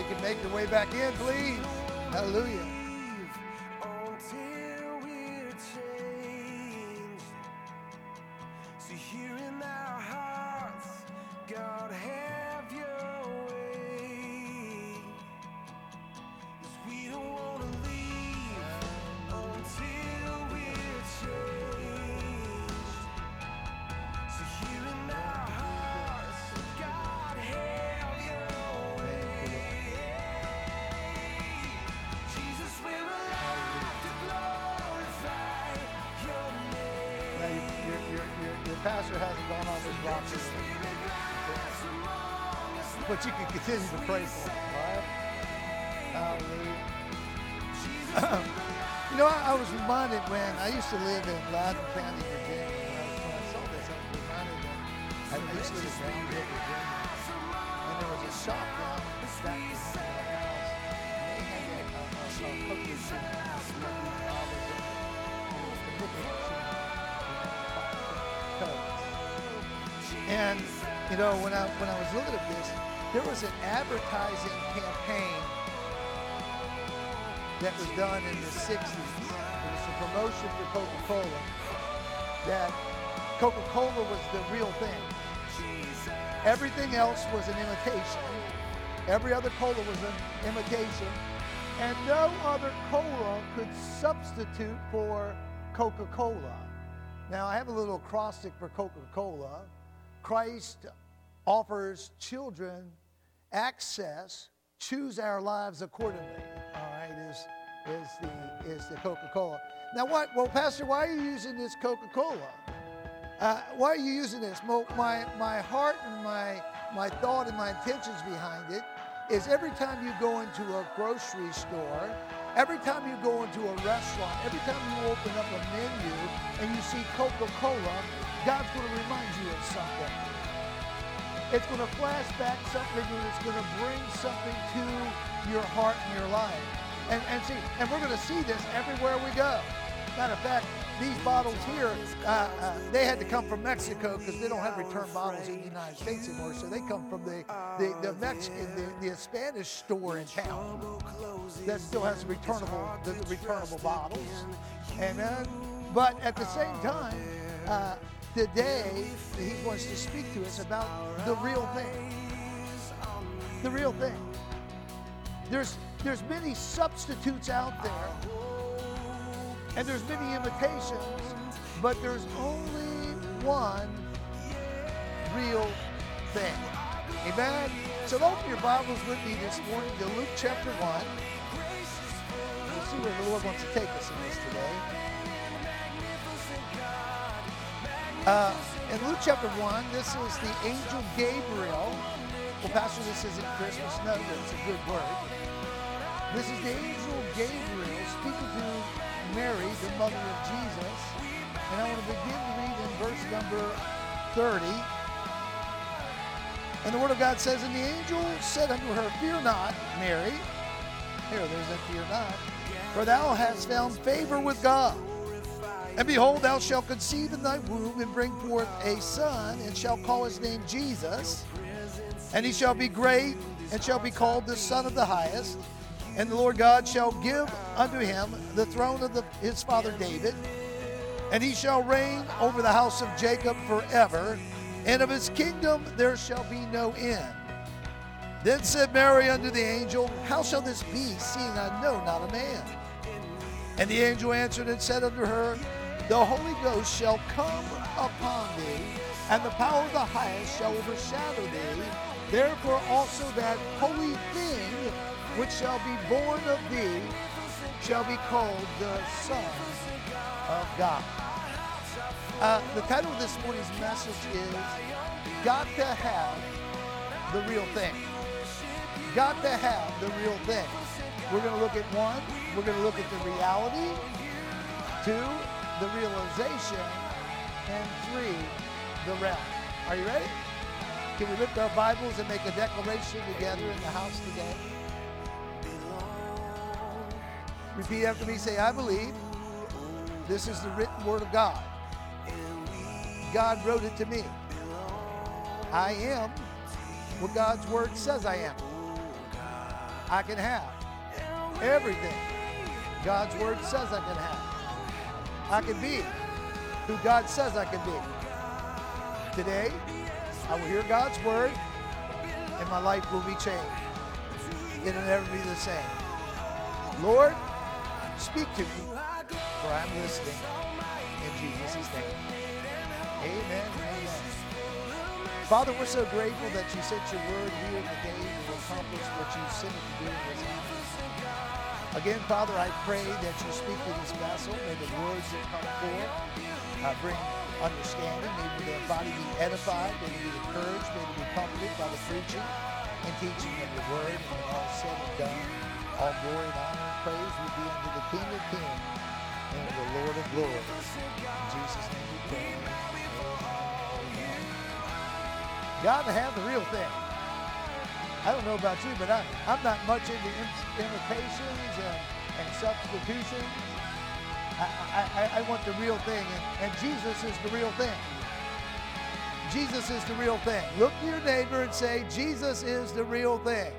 can make your way back in, please. Hallelujah. Until we're changed. So here in our hearts, God, have your way. 'Cause we don't want to leave until we're changed. So here in our hearts, God, have your way. Jesus, we're alive to glorify your name. Now, your pastor hasn't gone on this rocker, but you can continue to pray for him, all right? Hallelujah. You know, I was reminded when I used to live in Loudoun County, Virginia. When I saw this, I was reminded that I used to live in Brownville, Virginia, and there was a shop down back behind my house, and they had a cookie machine. And you know, when I was looking at this, there was an advertising campaign that was done in the 60s. It was a promotion for Coca-Cola, that Coca-Cola was the real thing. Everything else was an imitation. Every other cola was an imitation. And no other cola could substitute for Coca-Cola. Now, I have a little acrostic for Coca-Cola. Christ offers children access. Choose our lives accordingly. All right, is the Coca-Cola. Now, what? Well, Pastor, why are you using this Coca-Cola? Why are you using this? My heart and my thought and my intentions behind it is every time you go into a grocery store, every time you go into a restaurant, every time you open up a menu and you see Coca-Cola, God's going to remind you of something. It's going to flash back something, and it's going to bring something to your heart and your life. And we're going to see this everywhere we go. Matter of fact, these bottles here, they had to come from Mexico because they don't have return bottles in the United States anymore. So they come from the Mexican, the Spanish store in town that still has the returnable bottles. Amen. But at the same time, today he wants to speak to us about the real thing. The real thing. There's many substitutes out there, and there's many imitations, but there's only one real thing. Amen? So open your Bibles with me this morning to Luke chapter 1. We'll see where the Lord wants to take us in this today. In Luke chapter 1, this is the angel Gabriel. Well, Pastor, this isn't Christmas. No, but it's a good word. This is the angel Gabriel speaking to Mary, the mother of Jesus. And I want to begin to read in verse number 30. And the word of God says, and the angel said unto her, fear not, Mary. Here, there's that fear not. For thou hast found favor with God. And behold, thou shalt conceive in thy womb and bring forth a son, and shall call his name Jesus. And he shall be great, and shall be called the Son of the Highest. And the Lord God shall give unto him the throne of his father David. And he shall reign over the house of Jacob forever. And of his kingdom there shall be no end. Then said Mary unto the angel, how shall this be, seeing I know not a man? And the angel answered and said unto her, the Holy Ghost shall come upon thee, and the power of the highest shall overshadow thee. Therefore also that holy thing which shall be born of thee shall be called the Son of God. The title of this morning's message is Got to Have the Real Thing. Got to have the real thing. We're going to look at one, we're going to look at the reality. Two, the realization. And three, the realm. Are you ready? Can we lift our Bibles and make a declaration together in the house today? Repeat after me. Say, I believe this is the written word of God. God wrote it to me. I am what God's word says I am. I can have. Everything God's word says I can have. I can be who God says I can be. Today, I will hear God's word and my life will be changed. It'll never be the same. Lord, speak to me, for I'm listening. In Jesus' name. Amen. Amen. Father, we're so grateful that you sent your word here today to accomplish what you sent it to do in this hour. Again, Father, I pray that you speak to this vessel. May the words that come forth bring understanding. May the body be edified. May they be encouraged. May they be comforted by the preaching and teaching of the word. And when all said and done, all glory and honor and praise will be unto the King of Kings and the Lord of Lords. In Jesus' name we pray. Amen. God to have the real thing. I don't know about you, but I'm not much into imitations and substitutions. I want the real thing, and Jesus is the real thing. Jesus is the real thing. Look to your neighbor and say, Jesus is the real thing.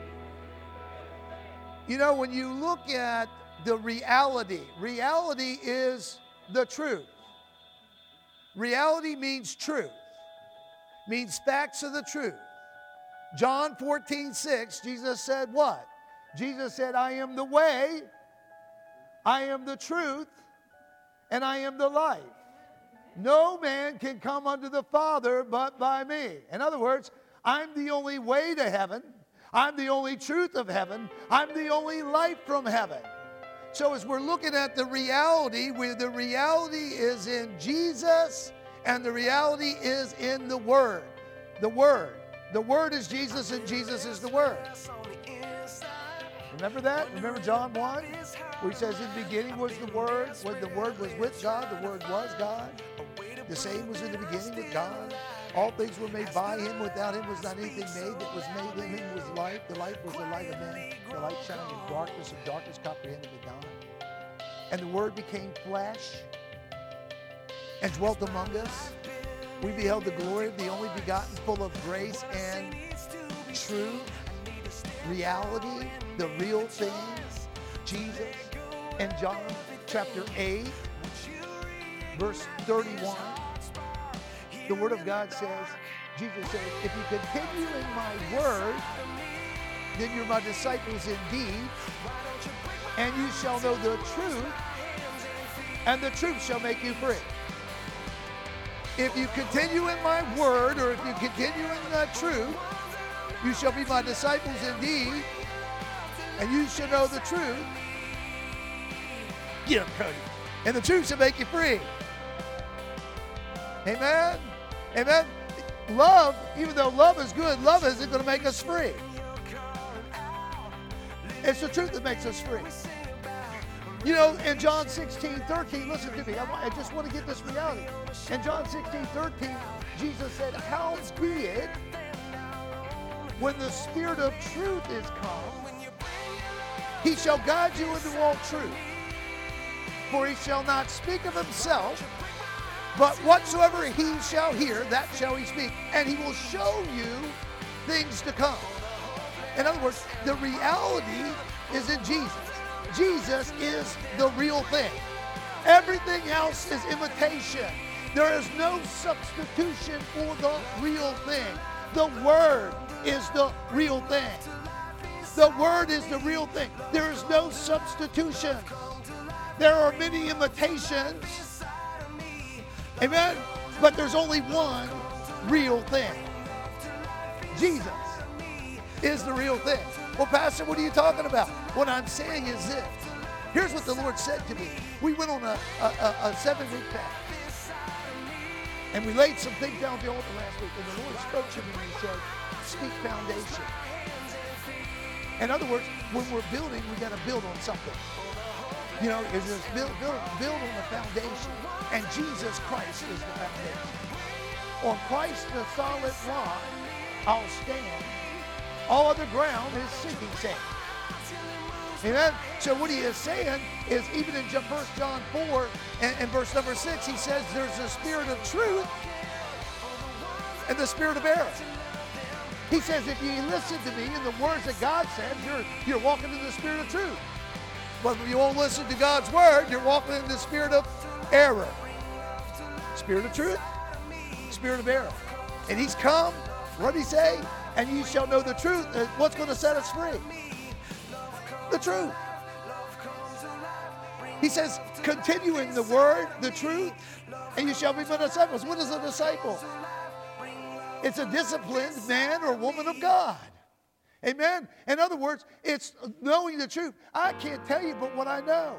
You know, when you look at the reality is the truth. Reality means truth, means facts of the truth. John 14:6, Jesus said what? Jesus said, I am the way, I am the truth, and I am the life. No man can come unto the Father but by me. In other words, I'm the only way to heaven. I'm the only truth of heaven. I'm the only life from heaven. So as we're looking at the reality, where the reality is in Jesus and the reality is in the Word. The Word. The Word is Jesus and Jesus is the Word. Remember that? Remember John 1? Where he says, in the beginning was the Word. When the Word was with God, the Word was God. The same was in the beginning with God. All things were made by him. Without him was not anything made that was made. In him was life. The life was the light of men. The light shined in darkness, and darkness comprehended it not. And the Word became flesh and dwelt among us. We beheld the glory of the only begotten, full of grace and truth, reality, the real thing, Jesus. And John chapter 8, verse 31, the Word of God says, Jesus says, if you continue in my word, then you're my disciples indeed, and you shall know the truth, and the truth shall make you free. If you continue in my word, or if you continue in the truth, you shall be my disciples indeed, and you shall know the truth. Get up, Cody. And the truth shall make you free. Amen? Amen? Love, even though love is good, love isn't going to make us free. It's the truth that makes us free. You know, in John 16:13, listen to me. I just want to get this reality. In John 16:13, Jesus said, howbeit, when the Spirit of truth is come, he shall guide you into all truth. For he shall not speak of himself, but whatsoever he shall hear, that shall he speak. And he will show you things to come. In other words, the reality is in Jesus. Jesus is the real thing. Everything else is imitation. There is no substitution for the real thing. The Word is the real thing. The Word is the real thing. There is no substitution. There are many imitations. Amen? But there's only one real thing. Jesus is the real thing. Well, Pastor, what are you talking about? What I'm saying is this. Here's what the Lord said to me. We went on a 7-week fast. And we laid some things down at the altar last week. And the Lord spoke to me and he said, speak foundation. In other words, when we're building, we got to build on something. You know, it's just build on the foundation. And Jesus Christ is the foundation. On Christ, the solid rock, I'll stand. All other ground is sinking sand. Amen? So what he is saying is, even in 1 John 4 and verse number 6, he says there's a spirit of truth and the spirit of error. He says, if you listen to me and the words that God said, you're walking in the spirit of truth. But if you won't listen to God's word, you're walking in the spirit of error. Spirit of truth, spirit of error. And he's come, what did he say? And you shall know the truth. What's going to set us free? The truth. He says, continue in the word, the truth, and you shall be my disciples. What is a disciple? It's a disciplined man or woman of God. Amen? In other words, it's knowing the truth. I can't tell you but what I know.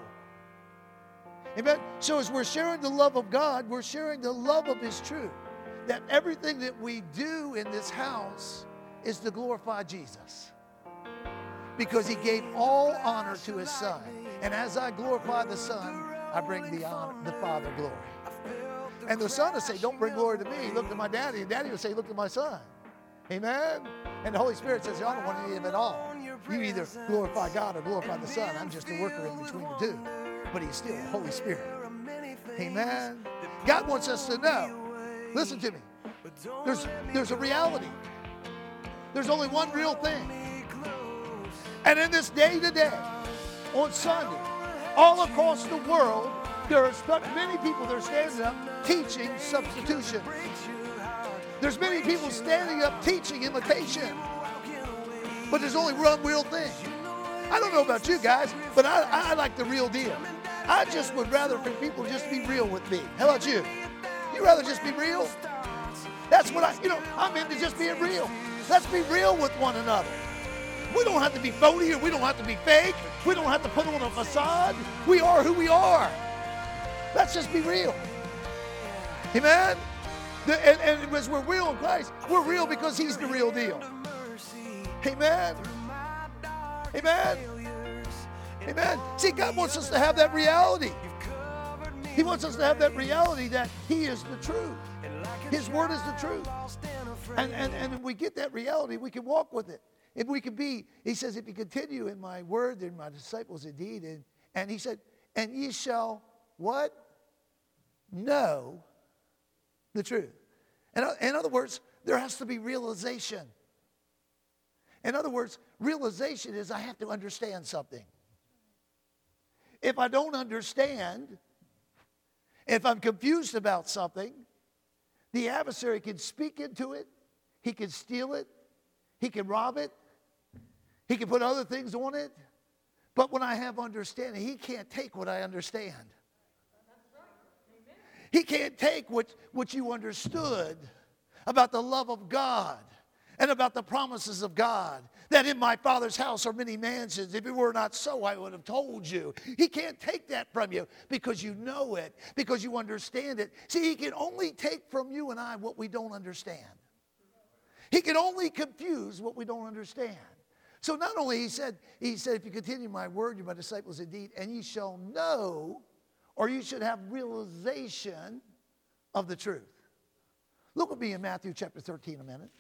Amen? So as we're sharing the love of God, we're sharing the love of his truth. That everything that we do in this house is to glorify Jesus. Because he gave all honor to his Son. And as I glorify the Son, I bring the Father glory. And the Son will say, don't bring glory to me. Look to my daddy. And daddy will say, look to my Son. Amen? And the Holy Spirit says, I don't want any of it all. You either glorify God or glorify the Son. I'm just a worker in between the two. But he's still the Holy Spirit. Amen? God wants us to know. Listen to me. There's a reality. There's only one real thing. And in this day to day, on Sunday, all across the world, there are many people that are standing up teaching substitution. There's many people standing up teaching imitation. But there's only one real thing. I don't know about you guys, but I like the real deal. I just would rather for people just be real with me. How about you? You rather just be real? That's what I'm into just being real. Let's be real with one another. We don't have to be phony or we don't have to be fake. We don't have to put on a facade. We are who we are. Let's just be real. Amen? And as we're real in Christ, we're real because he's the real deal. Amen? Amen? Amen? See, God wants us to have that reality. He wants us to have that reality that he is the truth. His word is the truth. And if we get that reality, we can walk with it. If we can be, he says, if you continue in my word, then my disciples indeed. And he said, and ye shall what? Know the truth. And in other words, there has to be realization. In other words, realization is I have to understand something. If I don't understand, if I'm confused about something, the adversary can speak into it. He can steal it. He can rob it. He can put other things on it. But when I have understanding, he can't take what I understand. He can't take what you understood about the love of God and about the promises of God. That in my Father's house are many mansions. If it were not so, I would have told you. He can't take that from you because you know it, because you understand it. See, he can only take from you and I what we don't understand. He can only confuse what we don't understand. So not only he said, if you continue my word, you're my disciples indeed, and ye shall know, or you should have realization of the truth. Look with me in Matthew chapter 13 a minute.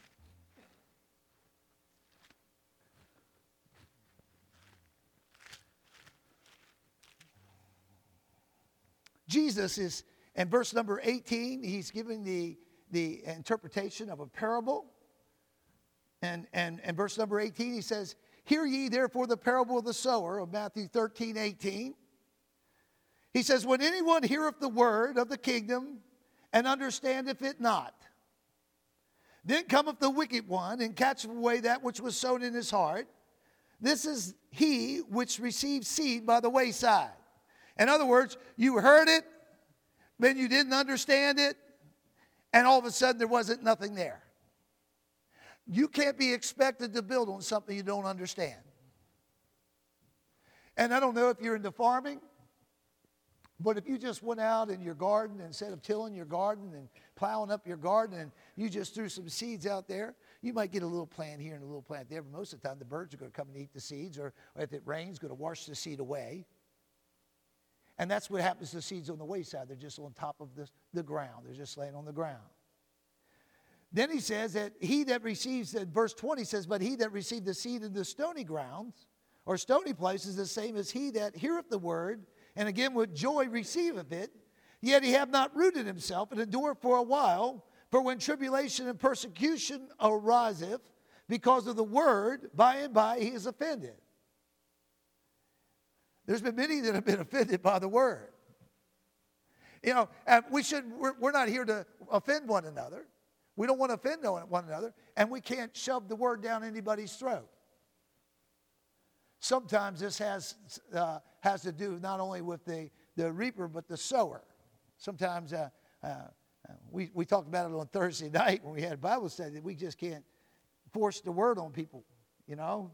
Jesus is, in verse number 18, he's giving the interpretation of a parable. And verse number 18, he says, hear ye therefore the parable of the sower of Matthew 13:18. He says, when anyone heareth the word of the kingdom and understandeth it not, then cometh the wicked one and catcheth away that which was sown in his heart. This is he which received seed by the wayside. In other words, you heard it, then you didn't understand it, and all of a sudden there wasn't nothing there. You can't be expected to build on something you don't understand. And I don't know if you're into farming, but if you just went out in your garden, instead of tilling your garden and plowing up your garden, and you just threw some seeds out there, you might get a little plant here and a little plant there, but most of the time the birds are going to come and eat the seeds, or if it rains, going to wash the seed away. And that's what happens to seeds on the wayside. They're just on top of the ground. They're just laying on the ground. Then he says that he that receives, verse 20 says, but he that received the seed in the stony grounds, or stony places, the same as he that heareth the word, and again with joy receiveth it, yet he hath not rooted himself, and endureth for a while. For when tribulation and persecution ariseth because of the word, by and by he is offended. There's been many that have been offended by the word. You know, and we're not here to offend one another. We don't want to offend one another, and we can't shove the word down anybody's throat. Sometimes this has to do not only with the reaper, but the sower. Sometimes we talked about it on Thursday night when we had Bible study, that we just can't force the word on people, you know.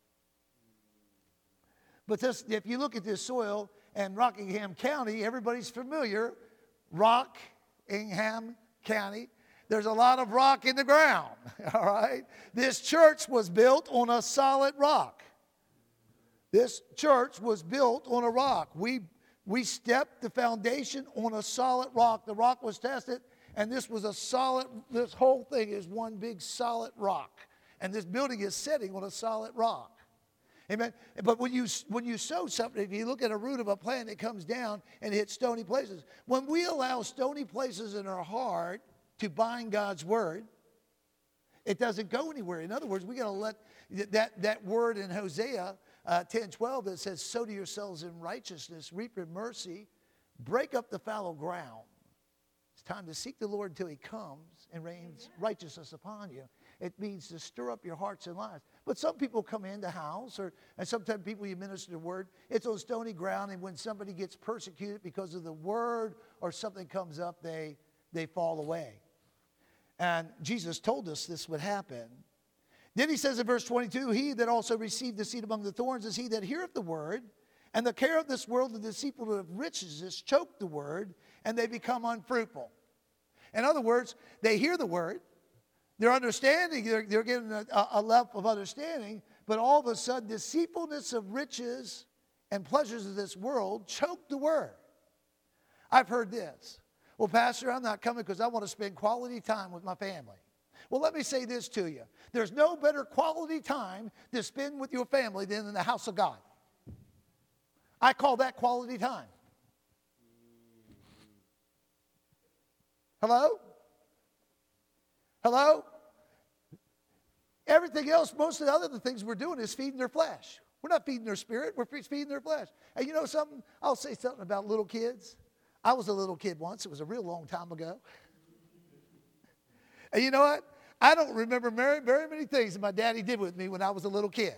But if you look at this soil in Rockingham County, everybody's familiar. Rockingham County. There's a lot of rock in the ground, all right? This church was built on a solid rock. This church was built on a rock. We stepped the foundation on a solid rock. The rock was tested, and this whole thing is one big solid rock. And this building is sitting on a solid rock. Amen. But when you sow something, if you look at a root of a plant, it comes down and hits stony places. When we allow stony places in our heart to bind God's word, it doesn't go anywhere. In other words, we got to let that word in Hosea 10:12 that says, "Sow to yourselves in righteousness, reap in mercy, break up the fallow ground." It's time to seek the Lord until he comes and rains righteousness upon you. It means to stir up your hearts and lives. But some people come in the house, and sometimes people you minister the word, it's on stony ground, and when somebody gets persecuted because of the word or something comes up, they fall away. And Jesus told us this would happen. Then he says in verse 22, "He that also received the seed among the thorns is he that heareth the word, and the care of this world, the deceitfulness of riches, is choke the word, and they become unfruitful." In other words, they hear the word, they're understanding, they're getting a level of understanding, but all of a sudden, deceitfulness of riches and pleasures of this world choke the word. I've heard this. "Well, Pastor, I'm not coming because I want to spend quality time with my family." Well, let me say this to you. There's no better quality time to spend with your family than in the house of God. I call that quality time. Hello? Hello? Everything else, most of the other things we're doing is feeding their flesh. We're not feeding their spirit, we're feeding their flesh. And you know something? I'll say something about little kids. I was a little kid once. It was a real long time ago. And you know what? I don't remember very, very many things that my daddy did with me when I was a little kid.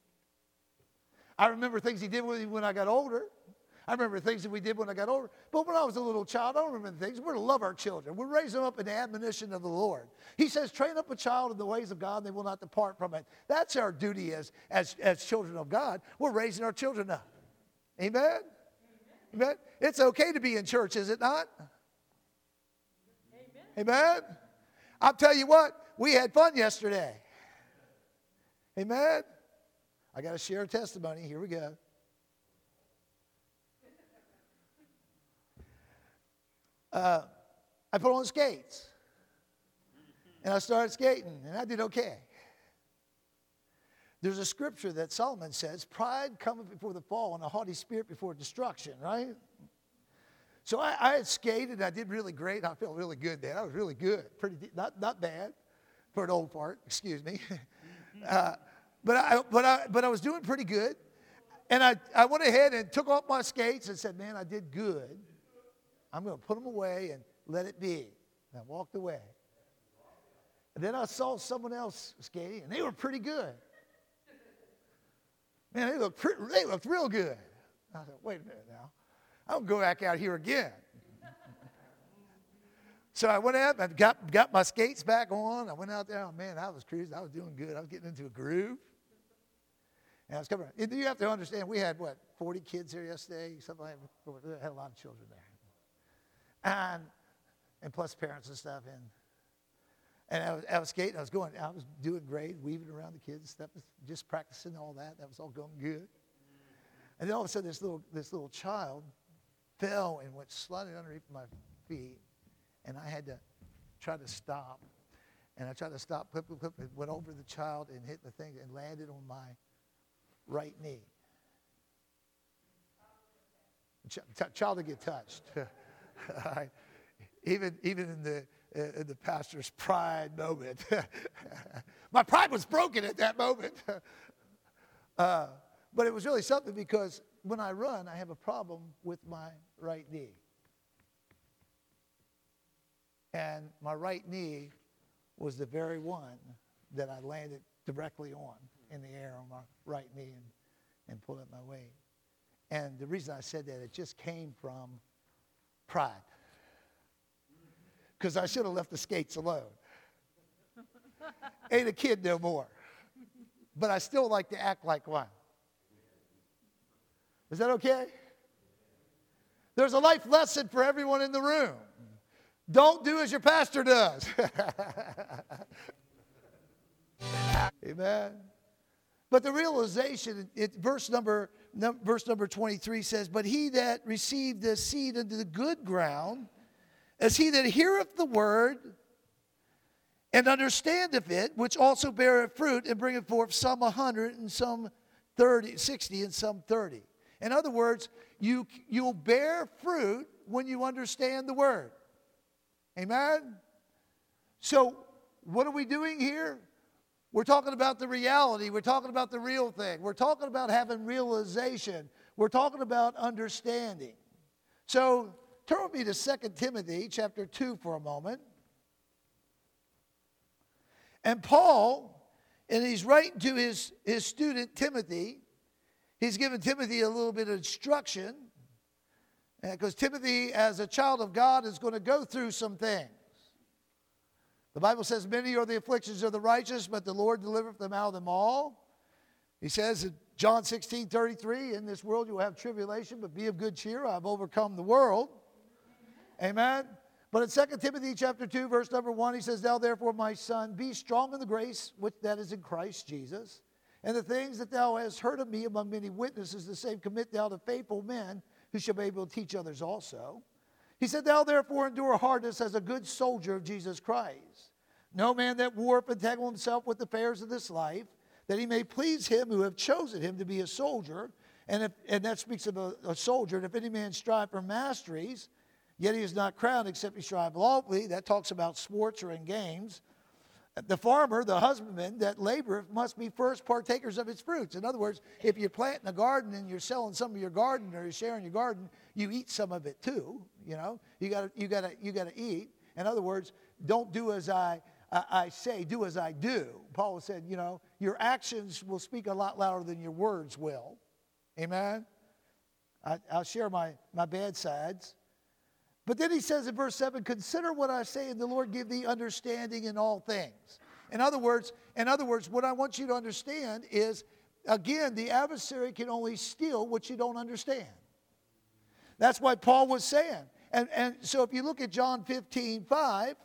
I remember things he did with me when I got older. I remember things that we did when I got older. But when I was a little child, I don't remember the things. We're to love our children. We're raising them up in the admonition of the Lord. He says, train up a child in the ways of God, and they will not depart from it. That's our duty as children of God. We're raising our children up. Amen? Amen? It's okay to be in church, is it not? Amen? I'll tell you what, we had fun yesterday. Amen? I got to share a testimony. Here we go. I put on skates. And I started skating, and I did okay. There's a scripture that Solomon says, "Pride cometh before the fall, and a haughty spirit before destruction," right? So I had skated, and I did really great. I felt really good then. I was really good. Not bad for an old fart, excuse me. But I was doing pretty good. And I went ahead and took off my skates and said, "Man, I did good. I'm going to put them away and let it be." And I walked away. And then I saw someone else skating, and they were pretty good. Man, they looked real good. I said, "Wait a minute now. I don't go back out here again." So I went out and got my skates back on. I went out there. Man, I was cruising. I was doing good. I was getting into a groove. And I was coming. You have to understand, we had, 40 kids here yesterday? Something like that. We had a lot of children there. And plus parents and stuff. And I was skating. I was doing great, weaving around the kids and stuff, just practicing all that. That was all going good. And then all of a sudden, this little child fell and went sliding underneath my feet, and I had to try to stop. And I tried to stop, it went over the child and hit the thing and landed on my right knee. Child to get touched. Even in in the pastor's pride moment. My pride was broken at that moment. But it was really something because when I run, I have a problem with my right knee. And my right knee was the very one that I landed directly on in the air on my right knee and pulled up my weight. And the reason I said that, it just came from pride. Because I should have left the skates alone. Ain't a kid no more. But I still like to act like one. Is that okay? There's a life lesson for everyone in the room. Don't do as your pastor does. Amen. But the realization, verse number 23 says, but he that received the seed into the good ground, as he that heareth the word, and understandeth it, which also beareth fruit, and bringeth forth some 100, and some 60, and some 30. In other words, you'll bear fruit when you understand the word. Amen? So, what are we doing here? We're talking about the reality. We're talking about the real thing. We're talking about having realization. We're talking about understanding. So, turn with me to 2 Timothy chapter 2 for a moment. And Paul, and he's writing to his student Timothy, he's giving Timothy a little bit of instruction. Because Timothy, as a child of God, is going to go through some things. The Bible says, many are the afflictions of the righteous, but the Lord delivereth them out of them all. He says in John 16:33, in this world you will have tribulation, but be of good cheer. I have overcome the world. Amen. But in 2 Timothy chapter 2, verse number 1, he says, now therefore, my son, be strong in the grace which that is in Christ Jesus. And the things that thou hast heard of me among many witnesses, the same commit thou to faithful men, who shall be able to teach others also. He said, thou therefore endure hardness as a good soldier of Jesus Christ. No man that warreth entangle himself with the affairs of this life, that he may please him who have chosen him to be a soldier. And that speaks of a soldier. And if any man strive for masteries, yet he is not crowned except he strive lawfully. That talks about sports or in games. The farmer, the husbandman that laboreth must be first partakers of its fruits. In other words, if you're planting a garden and you're selling some of your garden or you're sharing your garden, you eat some of it too. You know, you gotta eat. In other words, don't do as I say, do as I do. Paul said, you know, your actions will speak a lot louder than your words will. Amen. I'll share my bad sides. But then he says in verse 7, consider what I say, and the Lord give thee understanding in all things. In other words, what I want you to understand is, again, the adversary can only steal what you don't understand. That's what Paul was saying. And so if you look at John 15:5,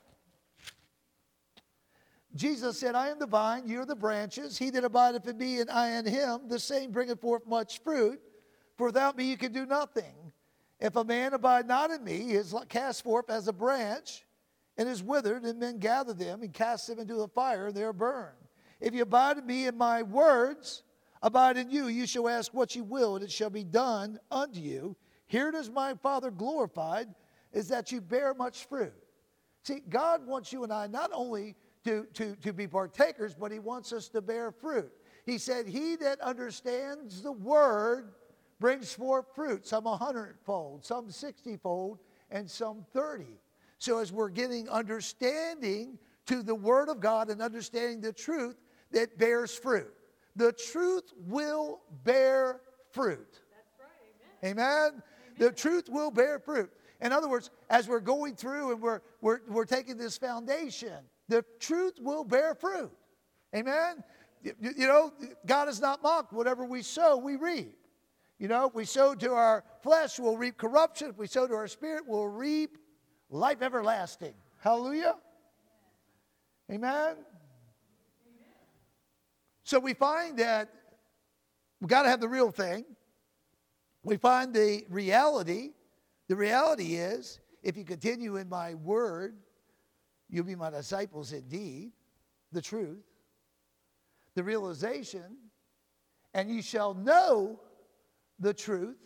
Jesus said, I am the vine, you are the branches. He that abideth in me and I in him, the same bringeth forth much fruit. For without me you can do nothing. If a man abide not in me, he is cast forth as a branch, and is withered, and men gather them and cast them into the fire, and they are burned. If you abide in me and my words abide in you, you shall ask what you will, and it shall be done unto you. Herein is my Father glorified, is that you bear much fruit. See, God wants you and I not only to be partakers, but he wants us to bear fruit. He said, he that understands the word brings forth fruit, some 100-fold, some 60-fold, and some 30. So as we're getting understanding to the Word of God and understanding the truth, that bears fruit. The truth will bear fruit. That's right. Amen. Amen? Amen. The truth will bear fruit. In other words, as we're going through and we're taking this foundation, the truth will bear fruit. Amen? You know, God is not mocked. Whatever we sow, we reap. You know, if we sow to our flesh, we'll reap corruption. If we sow to our spirit, we'll reap life everlasting. Hallelujah. Amen. Amen. So we find that we've got to have the real thing. We find the reality. The reality is, if you continue in my word, you'll be my disciples indeed. The truth. The realization. And you shall know the truth,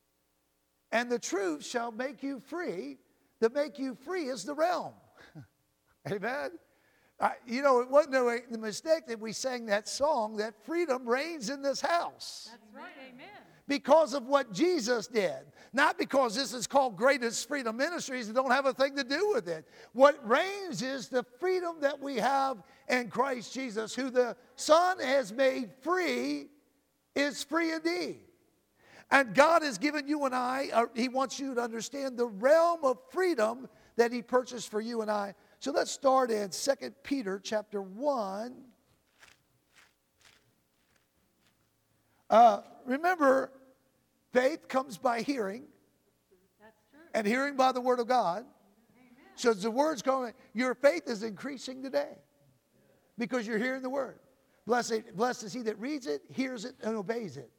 and the truth shall make you free. To make you free is the realm. Amen. It wasn't the mistake that we sang that song, that freedom reigns in this house. That's right. Amen. Because of what Jesus did. Not because this is called Greatest Freedom Ministries. It don't have a thing to do with it. What reigns is the freedom that we have in Christ Jesus, who the Son has made free is free indeed. And God has given you and I, He wants you to understand the realm of freedom that He purchased for you and I. So let's start in 2 Peter chapter 1. Remember, faith comes by hearing. That's true. And hearing by the Word of God. Amen. So as the Word's going, your faith is increasing today. Because you're hearing the Word. Blessed is he that reads it, hears it, and obeys it.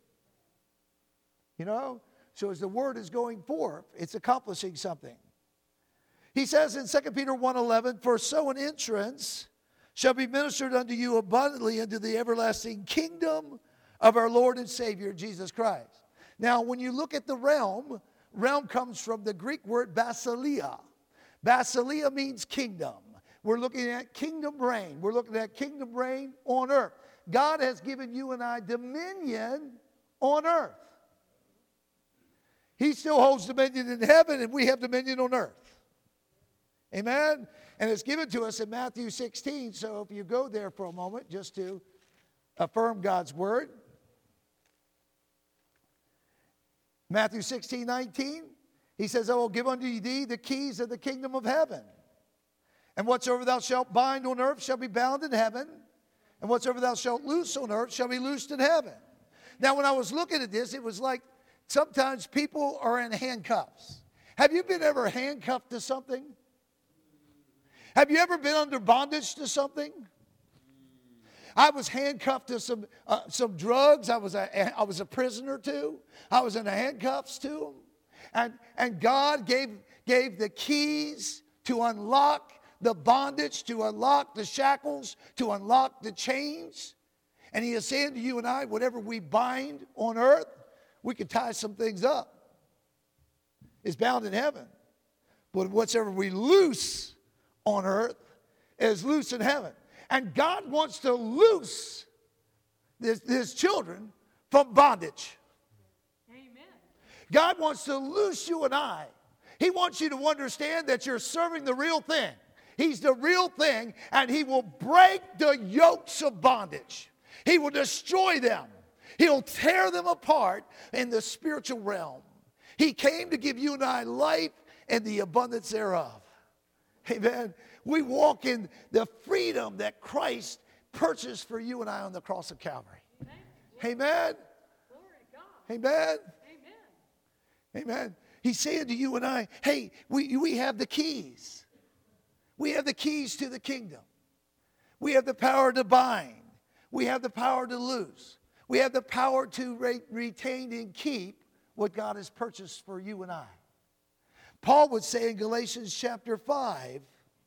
So as the Word is going forth, it's accomplishing something. He says in 2 Peter 1:11, for so an entrance shall be ministered unto you abundantly into the everlasting kingdom of our Lord and Savior, Jesus Christ. Now, when you look at the realm comes from the Greek word basileia. Basileia means kingdom. We're looking at kingdom reign. We're looking at kingdom reign on earth. God has given you and I dominion on earth. He still holds dominion in heaven, and we have dominion on earth. Amen? And it's given to us in Matthew 16. So if you go there for a moment just to affirm God's word. Matthew 16:19, he says, I will give unto thee the keys of the kingdom of heaven. And whatsoever thou shalt bind on earth shall be bound in heaven. And whatsoever thou shalt loose on earth shall be loosed in heaven. Now when I was looking at this, it was like sometimes people are in handcuffs. Have you been ever handcuffed to something? Have you ever been under bondage to something? I was handcuffed to some drugs. I was a prisoner to. I was in the handcuffs to them. And God gave the keys to unlock the bondage, to unlock the shackles, to unlock the chains. And He is saying to you and I, whatever we bind on earth, we can tie some things up. It's bound in heaven. But whatsoever we loose on earth is loose in heaven. And God wants to loose His children from bondage. Amen. God wants to loose you and I. He wants you to understand that you're serving the real thing. He's the real thing, and He will break the yokes of bondage. He will destroy them. He'll tear them apart in the spiritual realm. He came to give you and I life and the abundance thereof. Amen. We walk in the freedom that Christ purchased for you and I on the cross of Calvary. Amen. Glory to God. Amen. Amen. Amen. He's saying to you and I, hey, we have the keys. We have the keys to the kingdom. We have the power to bind. We have the power to loose. We have the power to retain and keep what God has purchased for you and I. Paul would say in Galatians chapter 5,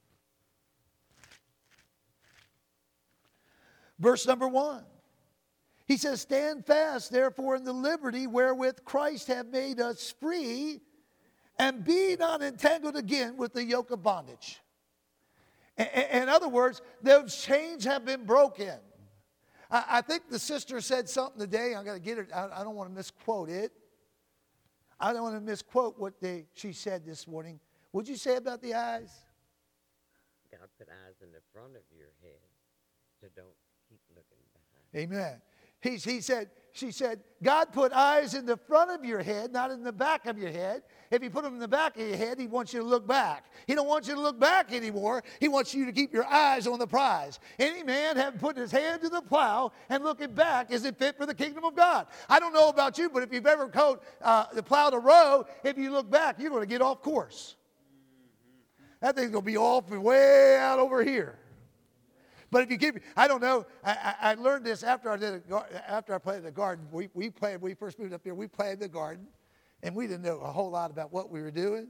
verse number 1. He says, stand fast, therefore, in the liberty wherewith Christ hath made us free, and be not entangled again with the yoke of bondage. In other words, those chains have been broken. I think the sister said something today. I'm going to get it. I don't want to misquote it. I don't want to misquote what she said this morning. What'd you say about the eyes? God put eyes in the front of your head, so don't keep looking behind. Amen. She said, God put eyes in the front of your head, not in the back of your head. If He put them in the back of your head, He wants you to look back. He don't want you to look back anymore. He wants you to keep your eyes on the prize. Any man having put his hand to the plow and looking back isn't fit for the kingdom of God. I don't know about you, but if you've ever plowed a row, if you look back, you're going to get off course. That thing's going to be off way out over here. But if you keep, I don't know. I learned this after I planted the garden. We first moved up here. We planted the garden, and we didn't know a whole lot about what we were doing.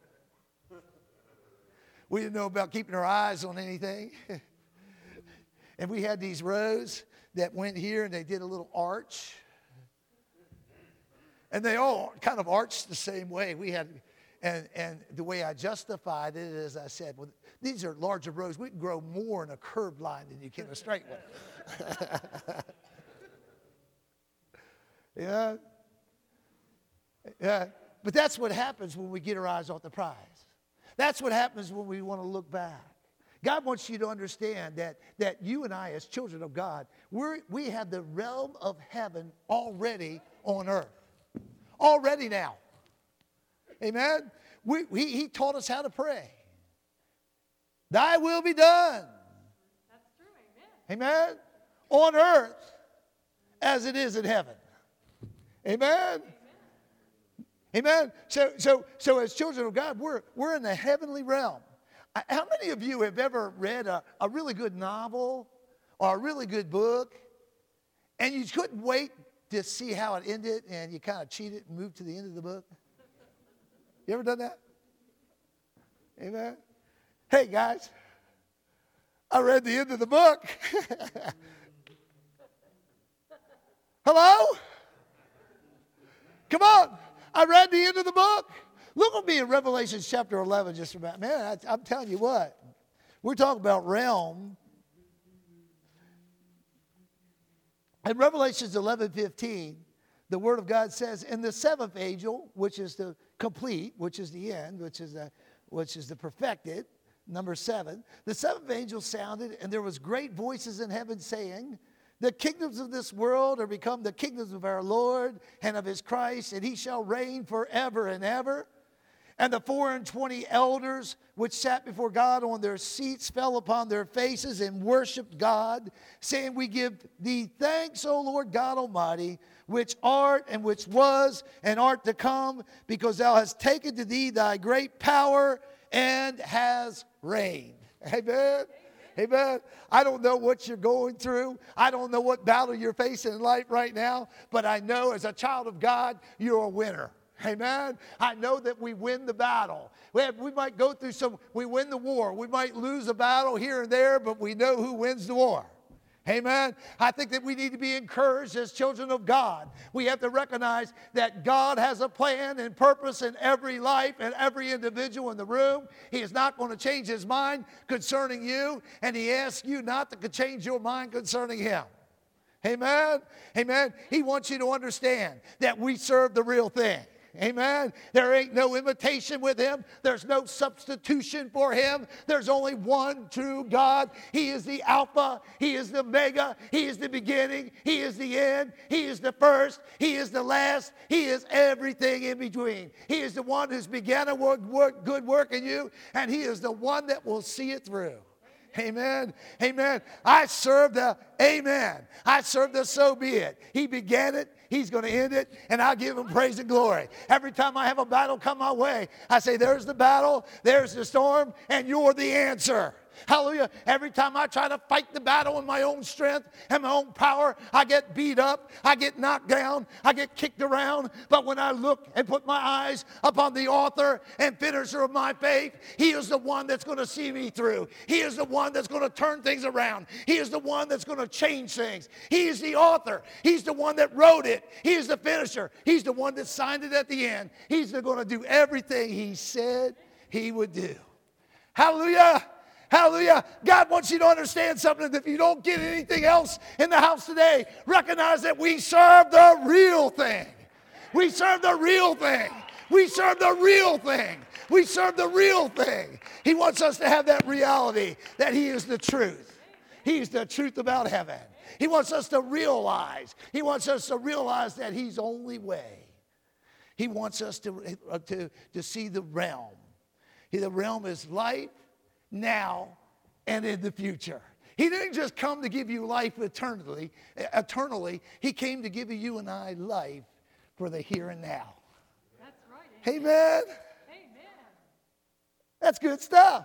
We didn't know about keeping our eyes on anything. And we had these rows that went here, and they did a little arch, and they all kind of arched the same way. And the way I justified it is I said, well, these are larger roads. We can grow more in a curved line than you can a straight one. Yeah. Yeah. But that's what happens when we get our eyes off the prize. That's what happens when we want to look back. God wants you to understand that you and I, as children of God, we have the realm of heaven already on earth. Already now. Amen? He taught us how to pray. Thy will be done. That's true. Amen. Amen? On earth as it is in heaven. Amen? Amen? So as children of God, we're in the heavenly realm. How many of you have ever read a really good novel or a really good book and you couldn't wait to see how it ended and you kind of cheated and moved to the end of the book? You ever done that? Amen? Hey, guys, I read the end of the book. Hello? Come on. I read the end of the book. Look at me in Revelation chapter 11 just about. Man, I'm telling you what. We're talking about realm. In Revelations 11:15, the Word of God says, "And the seventh angel, which is the complete, which is the end, which is the perfected, number 7, the seventh angel sounded, and there was great voices in heaven saying, the kingdoms of this world are become the kingdoms of our Lord and of his Christ, and he shall reign forever and ever. And the 24 elders which sat before God on their seats fell upon their faces and worshiped God, saying, we give thee thanks, O Lord God Almighty, which art and which was and art to come, because thou hast taken to thee thy great power and has reigned." Amen. Amen. I don't know what you're going through. I don't know what battle you're facing in life right now, but I know as a child of God, you're a winner. Amen. I know that we win the battle. We might go through we win the war. We might lose a battle here and there, but we know who wins the war. Amen. I think that we need to be encouraged as children of God. We have to recognize that God has a plan and purpose in every life and every individual in the room. He is not going to change his mind concerning you, and he asks you not to change your mind concerning him. Amen. Amen. He wants you to understand that we serve the real thing. Amen. There ain't no imitation with him. There's no substitution for him. There's only one true God. He is the Alpha. He is the Omega. He is the beginning. He is the end. He is the first. He is the last. He is everything in between. He is the one who's began a good work in you, and he is the one that will see it through. Amen. Amen. I serve the amen. I serve the so be it. He began it. He's going to end it, and I'll give him praise and glory. Every time I have a battle come my way, I say, there's the battle, there's the storm, and you're the answer. Hallelujah. Every time I try to fight the battle in my own strength and my own power, I get beat up, I get knocked down, I get kicked around. But when I look and put my eyes upon the author and finisher of my faith, he is the one that's going to see me through. He is the one that's going to turn things around. He is the one that's going to change things. He is the author. He's the one that wrote it. He is the finisher. He's the one that signed it at the end. He's going to do everything he said he would do. Hallelujah. Hallelujah. God wants you to understand something. If you don't get anything else in the house today, recognize that we serve the real thing. We serve the real thing. We serve the real thing. We serve the real thing. He wants us to have that reality that he is the truth. He's the truth about heaven. He wants us to realize. He wants us to realize that he's the only way. He wants us to see the realm. The realm is life, now, and in the future. He didn't just come to give you life eternally. He came to give you and I life for the here and now. That's right. Amen. Amen. That's good stuff.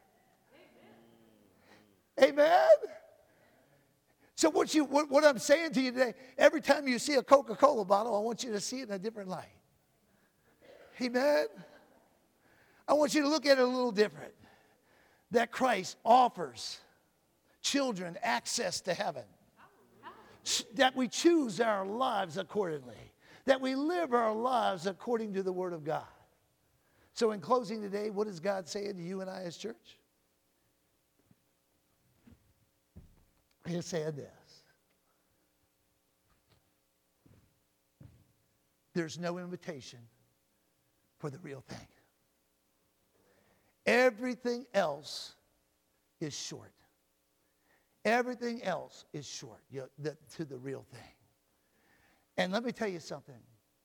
Amen. So what I'm saying to you today, every time you see a Coca-Cola bottle, I want you to see it in a different light. Amen. I want you to look at it a little different. That Christ offers children access to heaven. That we choose our lives accordingly. That we live our lives according to the Word of God. So in closing today, what is God saying to you and I as church? He's saying this. There's no invitation for the real thing. Everything else is short. Everything else is short to the real thing. And let me tell you something.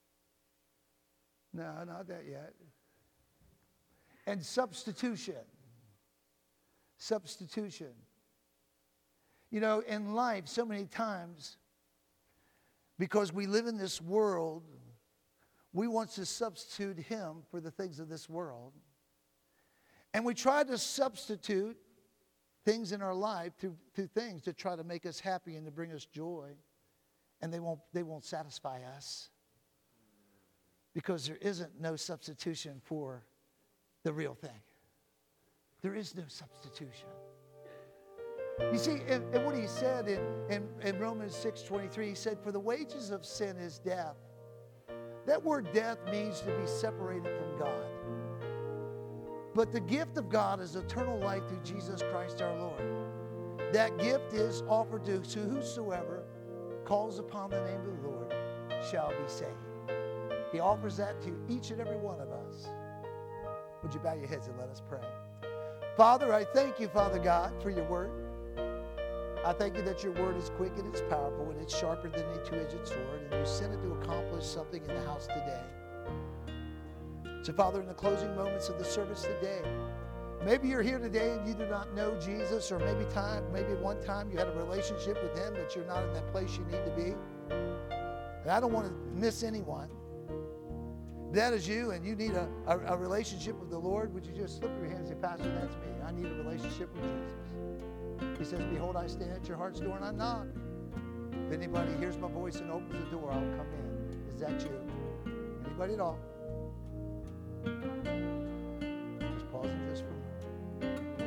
No, not that yet. And substitution. Substitution. You know, in life, so many times, because we live in this world, we want to substitute him for the things of this world. And we try to substitute things in our life through things to try to make us happy and to bring us joy. And they won't satisfy us. Because there isn't no substitution for the real thing. There is no substitution. You see, and what he said in Romans 6:23, he said, for the wages of sin is death. That word death means to be separated from God. But the gift of God is eternal life through Jesus Christ our Lord. That gift is offered to whosoever calls upon the name of the Lord shall be saved. He offers that to each and every one of us. Would you bow your heads and let us pray? Father, I thank you, Father God, for your word. I thank you that your word is quick and it's powerful and it's sharper than any two-edged sword, and you sent it to accomplish something in the house today. So, Father, in the closing moments of the service today, maybe you're here today and you do not know Jesus, or maybe one time you had a relationship with him, but you're not in that place you need to be. And I don't want to miss anyone. If that is you and you need a relationship with the Lord, would you just slip your hands and say, Pastor, that's me. I need a relationship with Jesus. He says, behold, I stand at your heart's door and I knock. If anybody hears my voice and opens the door, I'll come in. Is that you? Anybody at all? Just pausing just for a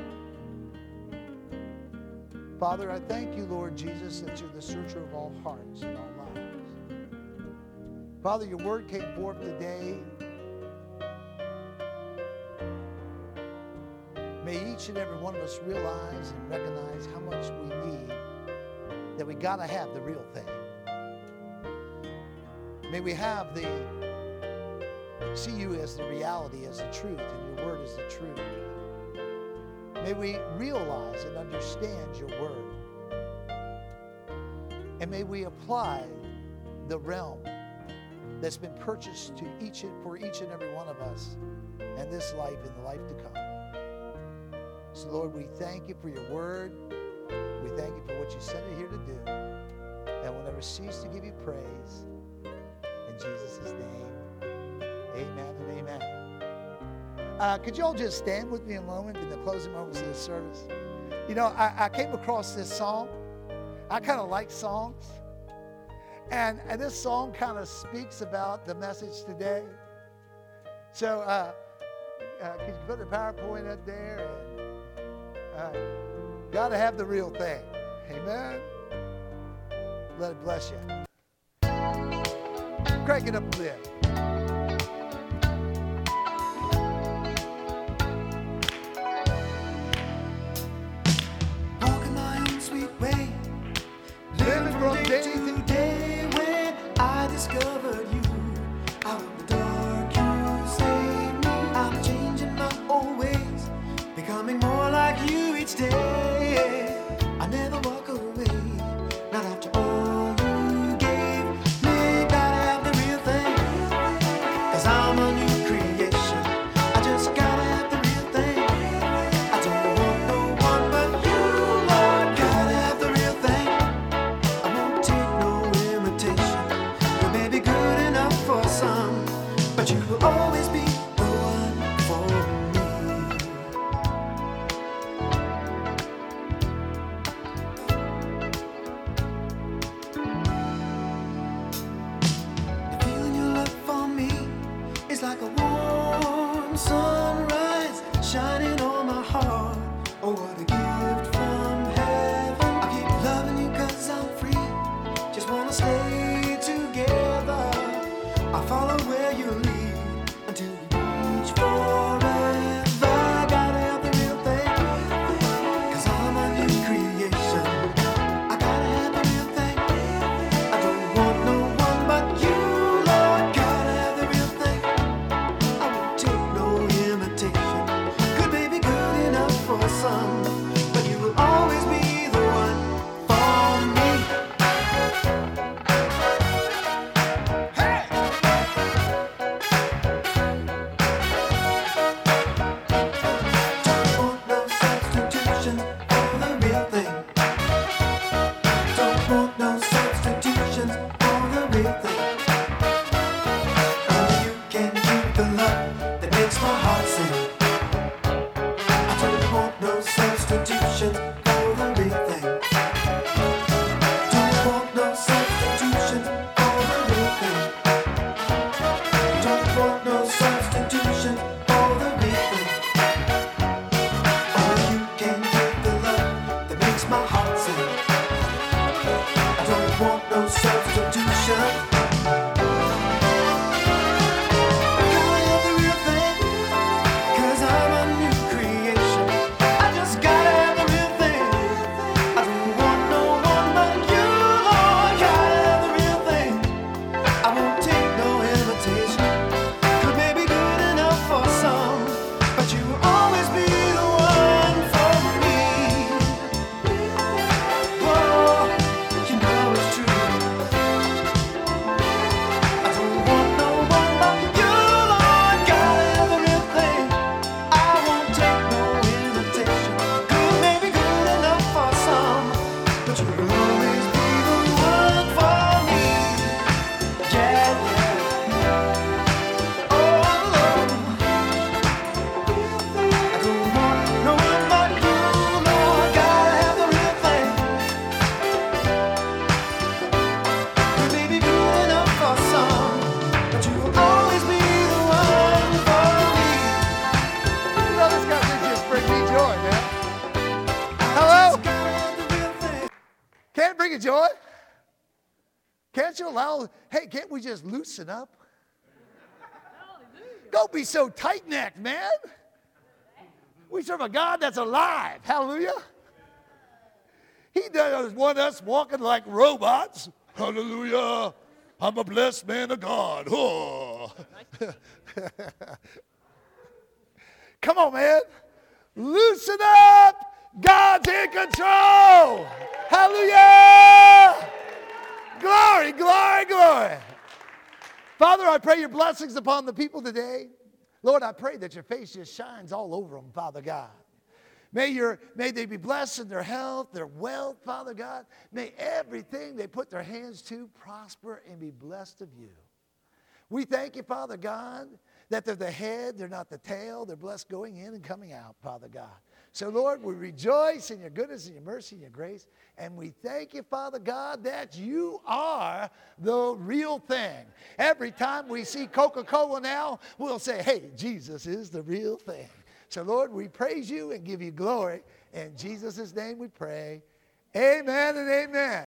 moment. Father, I thank you, Lord Jesus, that you're the searcher of all hearts and all lives. Father, your word came forth today. May each and every one of us realize and recognize how much we need, that we got to have the real thing. May we see you as the reality, as the truth, and your word is the truth. May we realize and understand your word. And may we apply the realm that's been purchased for each and every one of us in this life and the life to come. So, Lord, we thank you for your word. We thank you for what you sent it here to do. And we'll never cease to give you praise. In Jesus' name, amen and amen. Could you all just stand with me a moment in the closing moments of the service? You know, I came across this song. I kind of like songs. And this song kind of speaks about the message today. So, could you put the PowerPoint up there? Got to have the real thing. Amen. Let it bless you. Crank it up a bit. Walking my own sweet way, Living from day to day. When I discovered you out of the dark, you saved me. I'm changing my old ways, becoming more like you each day. I never walk away, not after all you gave me. Gotta have the real thing, 'cause I'm a new creation. I just gotta have the real thing. I don't want no one but you, Lord. Gotta have the real thing. I won't take no imitation. You may be good enough for some, but you will always be the one for me. The feeling you love for me is like a warm sunrise shining on my heart. Oh, what a gift from heaven. I keep loving you 'cause I'm free. Just wanna stay together. I follow where you lead until we reach for you, Joy. Can't you allow, hey, can't we just loosen up? Don't be so tight-necked, man. We serve a God that's alive. Hallelujah. He doesn't want us walking like robots. Hallelujah. I'm a blessed man of God. Oh. Come on, man. Loosen up. God's in control. Hallelujah. Glory, glory, glory. Father, I pray your blessings upon the people today. Lord, I pray that your face just shines all over them, Father God. May they be blessed in their health, their wealth, Father God. May everything they put their hands to prosper and be blessed of you. We thank you, Father God, that they're the head, they're not the tail. They're blessed going in and coming out, Father God. So, Lord, we rejoice in your goodness and your mercy and your grace. And we thank you, Father God, that you are the real thing. Every time we see Coca-Cola now, we'll say, hey, Jesus is the real thing. So, Lord, we praise you and give you glory. In Jesus' name we pray. Amen and amen.